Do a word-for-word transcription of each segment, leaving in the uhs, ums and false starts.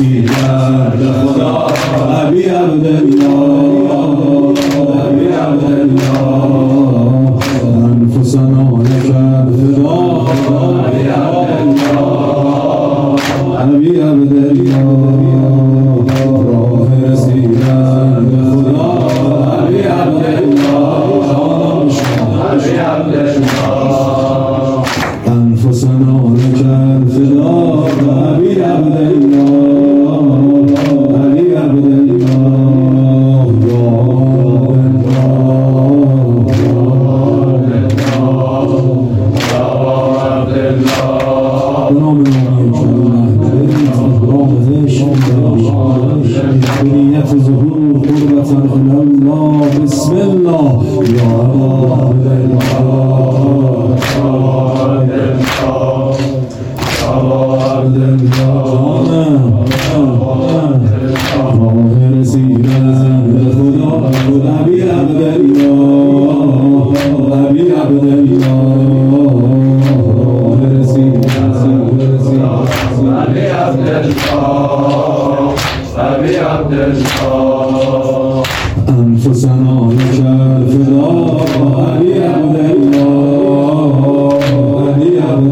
رسیدن به خدا ابی عبدالله ابی عبدالله انفسنا لك فدا ابی عبدالله ابی عبدالله راه رسیدن به خدا ابی عبدالله ابی عبدالله انفسنا لك فدا ابی عبدالله ابی عبدالله نیت ظهور قربة الی الله بسم الله یا انفسنا لك الفدا ابی عبدالله ابی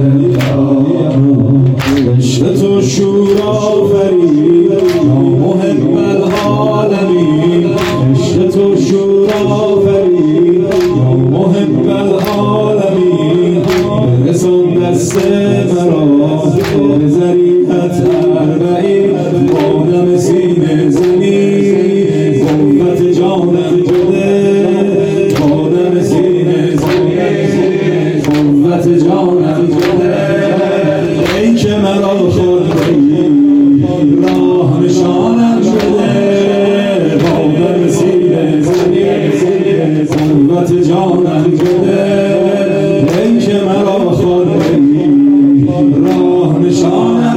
عبدالله عشق تو شور آفرید یا محب العالمین عشق تو شور آفرید یا محب العالمین برسان دست مرا به ذریعت اربعین آدم سینه زمین قوت جانم بده آدم سینه زمین قوت جانم بده ای که مرا خوردی راه نشانم بده آدم سینه زمین قوت جانم بده ای که مرا خوردی راه نشانم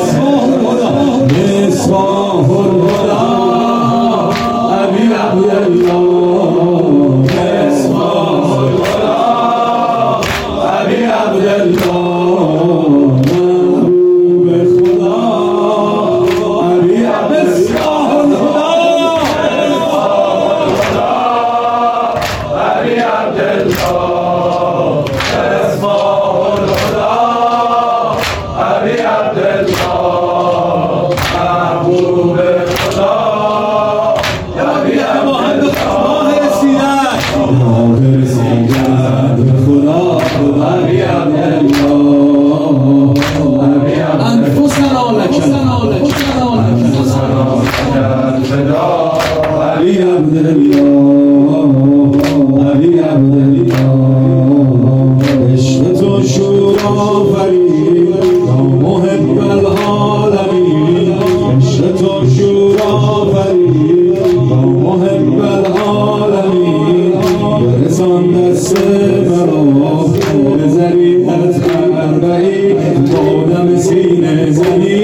مصباح الهدی ابی عبدالله مصباح الهدی ابی عبدالله محبوب خدا ابی مصباح الهدی ابی عبدالله مصباح الهدی ابی عبدالله محبوب خدا ابی عبدالله راه رسیدن راه رسیدن به خدا ابی عبدالله انفسنا لك انفسنا لك الفدا ابی عبدالله ابی عبدالله عشق تو شور آفرید یا محب العالمین عشق تو شور آفرید یا محب العالمین برسان دست مرا به ذریعت اربعین آدم سینه زمین